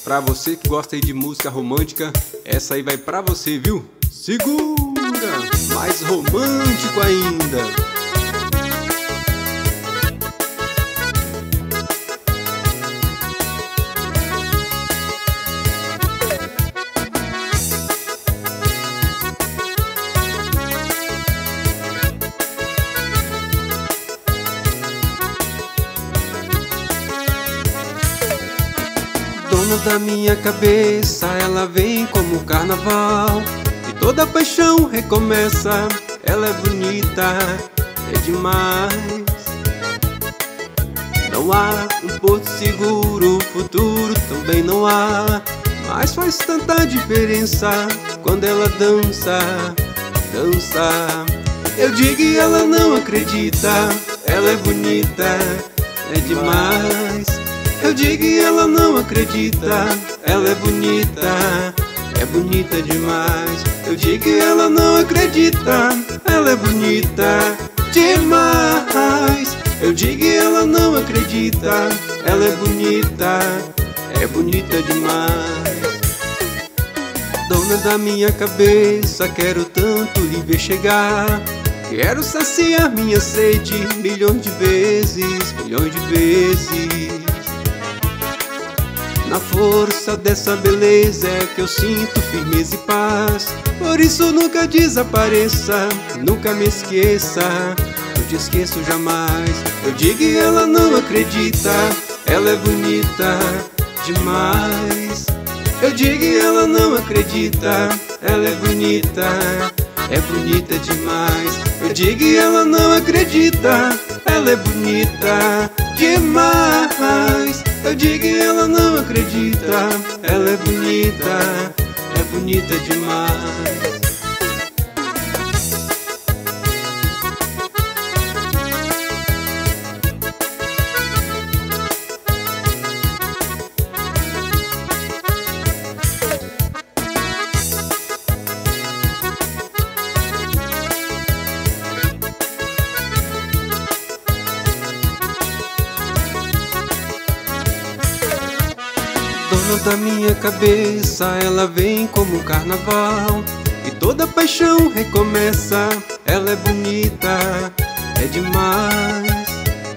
Pra você que gosta aí de música romântica, essa aí vai pra você, viu? Segura! Mais romântico ainda! Dona da minha cabeça, ela vem como carnaval e toda paixão recomeça. Ela é bonita, é demais. Não há um porto seguro, futuro também não há, mas faz tanta diferença quando ela dança, dança. Eu digo e ela não acredita, ela é bonita, é demais. Eu digo e ela não acredita, ela é bonita demais. Eu digo e ela não acredita, ela é bonita demais. Eu digo e ela não acredita, ela é bonita demais. Dona da minha cabeça, quero tanto lhe ver chegar. Quero saciar minha sede milhões de vezes, milhões de vezes. Na força dessa beleza é que eu sinto firmeza e paz. Por isso nunca desapareça, nunca me esqueça, não te esqueço jamais. Eu digo e ela não acredita, ela é bonita demais. Eu digo e ela não acredita, ela é bonita demais. Eu digo e ela não acredita, ela é bonita demais. Eu digo e ela não acredita, ela é bonita demais. Dona da minha cabeça, ela vem como carnaval e toda paixão recomeça. Ela é bonita, é demais.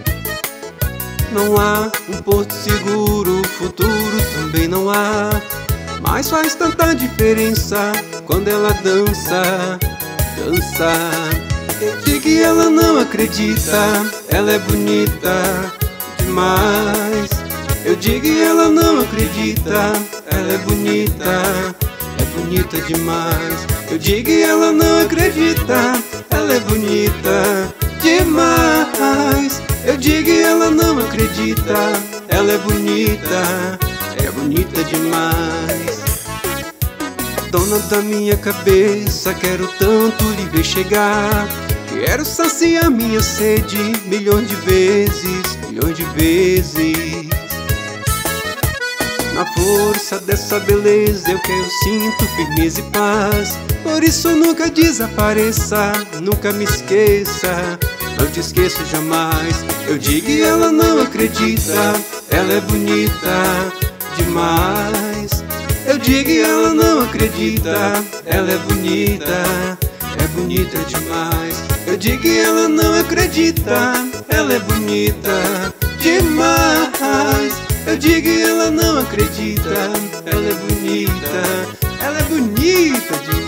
Não há um porto seguro, futuro também não há, mas faz tanta diferença quando ela dança, dança. Eu digo e ela não acredita, ela é bonita demais. Eu digo e ela não acredita, ela é bonita demais. Eu digo e ela não acredita, ela é bonita demais. Eu digo e ela não acredita, ela é bonita demais. Dona da minha cabeça, quero tanto lhe ver chegar. Quero saciar minha sede milhões de vezes, milhões de vezes. Na força dessa beleza é que eu sinto firmeza e paz. Por isso nunca desapareça, nunca me esqueça, não te esqueço jamais. Eu digo e ela não acredita, ela é bonita demais. Eu digo e ela não acredita, ela é bonita demais. Eu digo e ela não acredita, ela é bonita demais. Eu digo e ela não acredita, ela é bonita demais.